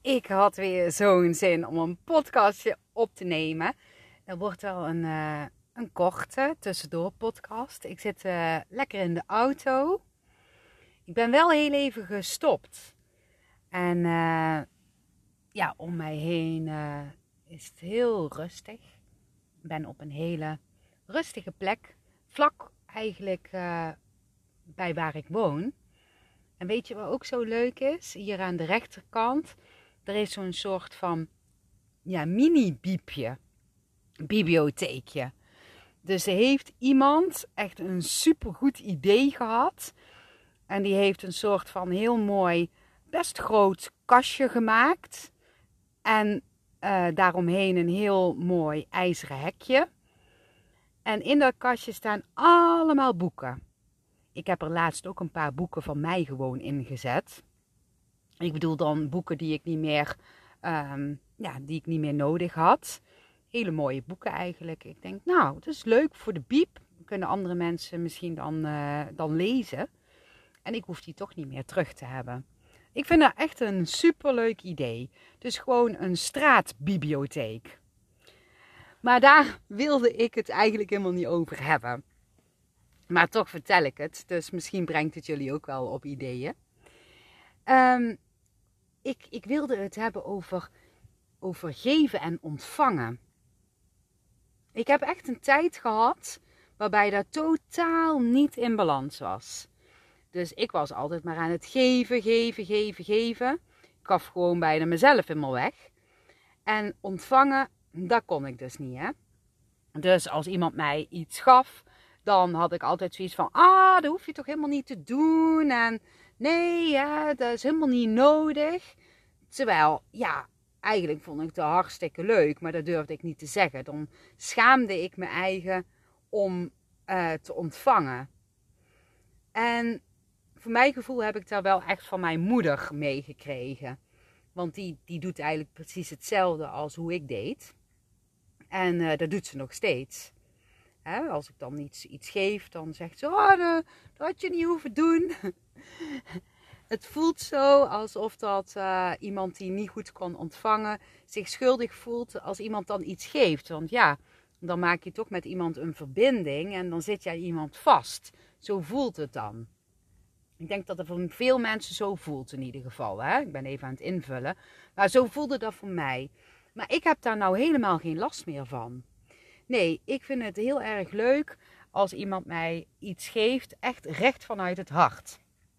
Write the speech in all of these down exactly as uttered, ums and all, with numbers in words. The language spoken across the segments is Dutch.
Ik had weer zo'n zin om een podcastje op te nemen. Dat wordt wel een, uh, een korte tussendoor podcast. Ik zit uh, lekker in de auto. Ik ben wel heel even gestopt. En uh, ja, om mij heen uh, is het heel rustig. Ik ben op een hele rustige plek. Vlak eigenlijk uh, bij waar ik woon. En weet je wat ook zo leuk is? Hier aan de rechterkant, er is zo'n soort van ja, mini-biepje, bibliotheekje. Dus er heeft iemand echt een supergoed idee gehad. En die heeft een soort van heel mooi, best groot kastje gemaakt. En uh, daaromheen een heel mooi ijzeren hekje. En in dat kastje staan allemaal boeken. Ik heb er laatst ook een paar boeken van mij gewoon ingezet. Ik bedoel dan boeken die ik niet meer, um, ja, die ik niet meer nodig had. Hele mooie boeken eigenlijk. Ik denk, nou, dat is leuk voor de biep. Kunnen andere mensen misschien dan, uh, dan lezen. En ik hoef die toch niet meer terug te hebben. Ik vind dat echt een superleuk idee. Dus gewoon een straatbibliotheek. Maar daar wilde ik het eigenlijk helemaal niet over hebben. Maar toch vertel ik het. Dus misschien brengt het jullie ook wel op ideeën. Um, ik, ik wilde het hebben over, over geven en ontvangen. Ik heb echt een tijd gehad waarbij dat totaal niet in balans was. Dus ik was altijd maar aan het geven, geven, geven, geven. Ik gaf gewoon bijna mezelf helemaal weg. En ontvangen, dat kon ik dus niet, hè. Dus als iemand mij iets gaf, dan had ik altijd zoiets van, ah, dat hoef je toch helemaal niet te doen. En nee, ja, dat is helemaal niet nodig. Terwijl, ja, eigenlijk vond ik het hartstikke leuk, maar dat durfde ik niet te zeggen. Dan schaamde ik me eigen om uh, te ontvangen. En voor mijn gevoel heb ik daar wel echt van mijn moeder meegekregen. Want die, die doet eigenlijk precies hetzelfde als hoe ik deed. En uh, dat doet ze nog steeds. Hè, als ik dan iets, iets geef, dan zegt ze, oh, dat, dat had je niet hoeven doen. Het voelt zo alsof dat uh, iemand die niet goed kon ontvangen zich schuldig voelt als iemand dan iets geeft. Want ja, dan maak je toch met iemand een verbinding en dan zit jij iemand vast. Zo voelt het dan. Ik denk dat het voor veel mensen zo voelt in ieder geval. Hè? Ik ben even aan het invullen. Maar zo voelde dat voor mij. Maar ik heb daar nou helemaal geen last meer van. Nee, ik vind het heel erg leuk als iemand mij iets geeft, echt recht vanuit het hart.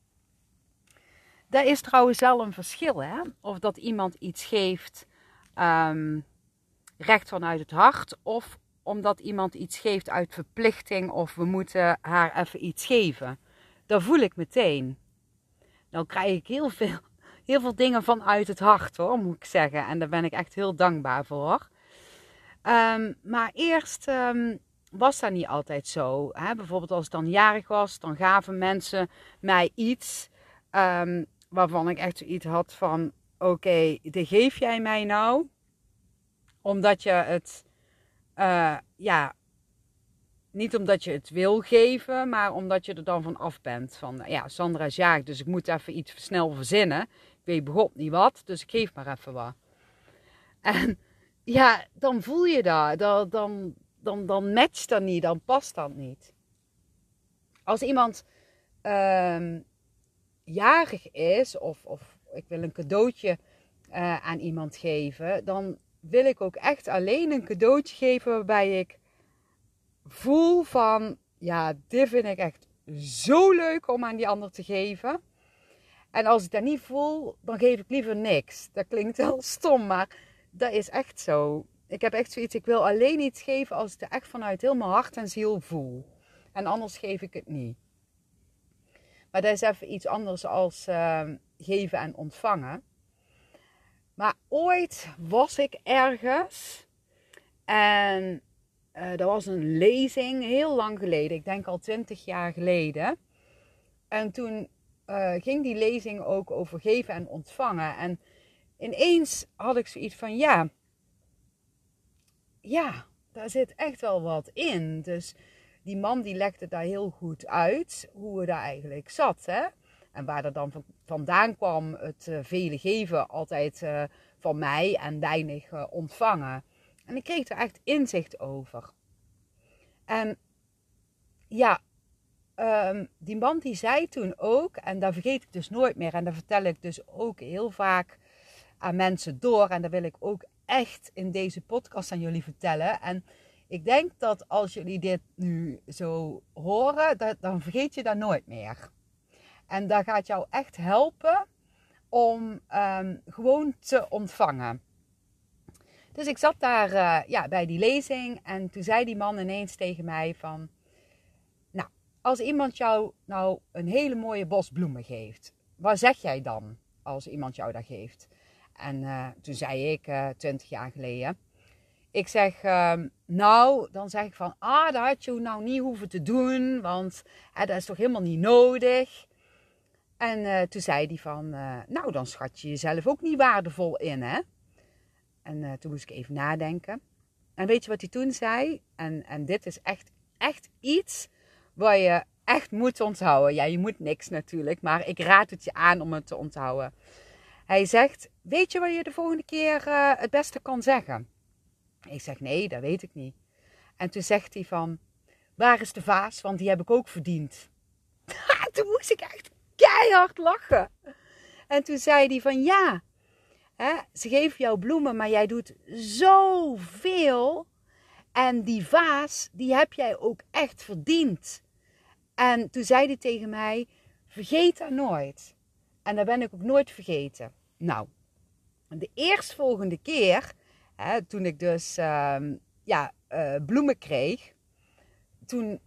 Daar is trouwens wel een verschil, hè? Of dat iemand iets geeft um, recht vanuit het hart, of omdat iemand iets geeft uit verplichting, of we moeten haar even iets geven. Dat voel ik meteen. Nou krijg ik heel veel, heel veel dingen vanuit het hart, hoor, moet ik zeggen. En daar ben ik echt heel dankbaar voor. Um, maar eerst um, was dat niet altijd zo. Hè? Bijvoorbeeld als ik dan jarig was, dan gaven mensen mij iets um, waarvan ik echt zoiets had van, oké, okay, dit geef jij mij nou, omdat je het, uh, ja, niet omdat je het wil geven, maar omdat je er dan van af bent. Van, ja, Sandra is jarig, dus ik moet even iets snel verzinnen. Ik weet begot niet wat, dus ik geef maar even wat. En ja, dan voel je dat. Dan, dan, dan, dan matcht dat niet, dan past dat niet. Als iemand uh, jarig is, of, of ik wil een cadeautje uh, aan iemand geven, dan wil ik ook echt alleen een cadeautje geven waarbij ik voel van, ja, dit vind ik echt zo leuk om aan die ander te geven. En als ik dat niet voel, dan geef ik liever niks. Dat klinkt heel stom, maar dat is echt zo. Ik heb echt zoiets, ik wil alleen iets geven als ik het echt vanuit heel mijn hart en ziel voel. En anders geef ik het niet. Maar dat is even iets anders als uh, geven en ontvangen. Maar ooit was ik ergens en uh, dat was een lezing heel lang geleden. Ik denk al twintig jaar geleden. En toen uh, ging die lezing ook over geven en ontvangen. En ineens had ik zoiets van, ja, ja, daar zit echt wel wat in. Dus die man die legde daar heel goed uit hoe het daar eigenlijk zat, hè. En waar er dan vandaan kwam, het uh, vele geven altijd uh, van mij en weinig uh, ontvangen. En ik kreeg er echt inzicht over. En ja, um, die man die zei toen ook, en dat vergeet ik dus nooit meer. En dat vertel ik dus ook heel vaak aan mensen door. En dat wil ik ook echt in deze podcast aan jullie vertellen. En ik denk dat als jullie dit nu zo horen, dat, dan vergeet je dat nooit meer. En dat gaat jou echt helpen om um, gewoon te ontvangen. Dus ik zat daar uh, ja, bij die lezing en toen zei die man ineens tegen mij van... Nou, als iemand jou nou een hele mooie bos bloemen geeft, wat zeg jij dan als iemand jou dat geeft? En uh, toen zei ik, uh, twintig jaar geleden... Ik zeg, uh, nou, dan zeg ik van... Ah, dat had je nou niet hoeven te doen, want uh, dat is toch helemaal niet nodig... En uh, toen zei hij van, uh, nou dan schat je jezelf ook niet waardevol in, hè? En uh, toen moest ik even nadenken. En weet je wat hij toen zei? En, en dit is echt, echt iets wat je echt moet onthouden. Ja, je moet niks natuurlijk, maar ik raad het je aan om het te onthouden. Hij zegt, weet je wat je de volgende keer uh, het beste kan zeggen? Ik zeg, nee, dat weet ik niet. En toen zegt hij van, waar is de vaas? Want die heb ik ook verdiend. Toen moest ik echt... keihard lachen. En toen zei hij van ja, hè, ze geven jou bloemen, maar jij doet zoveel. En die vaas, die heb jij ook echt verdiend. En toen zei hij tegen mij, vergeet dat nooit. En dat ben ik ook nooit vergeten. Nou, de eerstvolgende keer, hè, toen ik dus uh, ja, uh, bloemen kreeg, toen,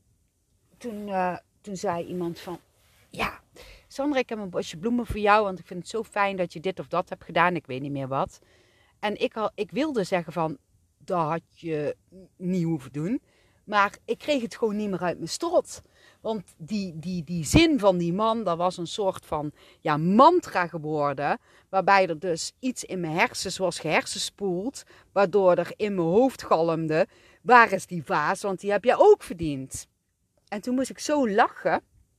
toen, uh, toen zei iemand van, ja, Sandra, ik heb een bosje bloemen voor jou, want ik vind het zo fijn dat je dit of dat hebt gedaan. Ik weet niet meer wat. En ik, al, ik wilde zeggen van, dat had je niet hoeven doen. Maar ik kreeg het gewoon niet meer uit mijn strot. Want die, die, die zin van die man, dat was een soort van ja, mantra geworden. Waarbij er dus iets in mijn hersens was gehersenspoeld. Waardoor er in mijn hoofd galmde, waar is die vaas? Want die heb jij ook verdiend. En toen moest ik zo lachen.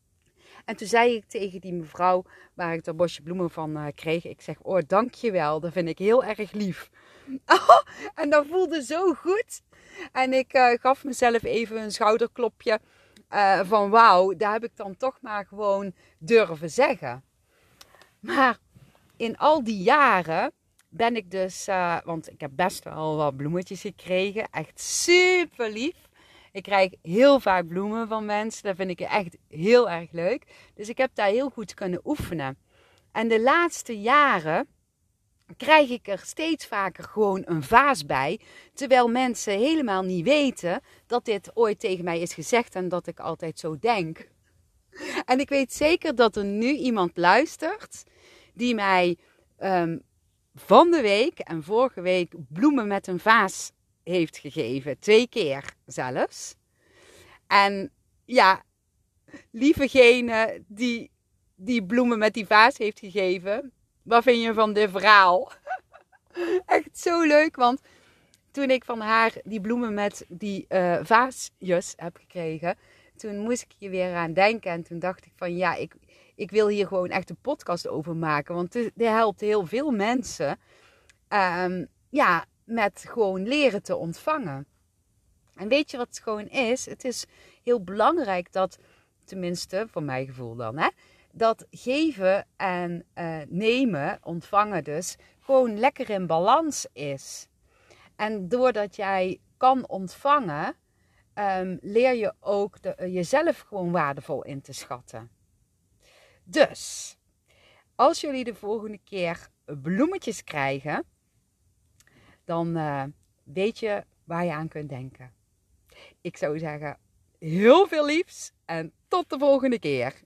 En toen zei ik tegen die mevrouw waar ik dat bosje bloemen van uh, kreeg. Ik zeg, oh dankjewel, dat vind ik heel erg lief. Oh, en dat voelde zo goed. En ik uh, gaf mezelf even een schouderklopje uh, van wauw, daar heb ik dan toch maar gewoon durven zeggen. Maar in al die jaren ben ik dus, uh, want ik heb best wel wat bloemetjes gekregen. Echt super lief. Ik krijg heel vaak bloemen van mensen. Dat vind ik echt heel erg leuk. Dus ik heb daar heel goed kunnen oefenen. En de laatste jaren krijg ik er steeds vaker gewoon een vaas bij. Terwijl mensen helemaal niet weten dat dit ooit tegen mij is gezegd. En dat ik altijd zo denk. En ik weet zeker dat er nu iemand luistert die mij um, van de week en vorige week bloemen met een vaas heeft gegeven. Twee keer zelfs. En ja, lievegene die die bloemen met die vaas heeft gegeven. Wat vind je van dit verhaal? Echt zo leuk, want toen ik van haar die bloemen met die uh, vaasjes heb gekregen, toen moest ik je weer aan denken. En toen dacht ik van ja, ik, ik wil hier gewoon echt een podcast over maken. Want dit, dit helpt heel veel mensen. Um, ja, met gewoon leren te ontvangen. En weet je wat het gewoon is? Het is heel belangrijk dat, tenminste voor mijn gevoel dan, hè, dat geven en uh, nemen, ontvangen dus, gewoon lekker in balans is. En doordat jij kan ontvangen, um, leer je ook de, uh, jezelf gewoon waardevol in te schatten. Dus, als jullie de volgende keer bloemetjes krijgen, dan uh, weet je waar je aan kunt denken. Ik zou zeggen, heel veel liefs en tot de volgende keer.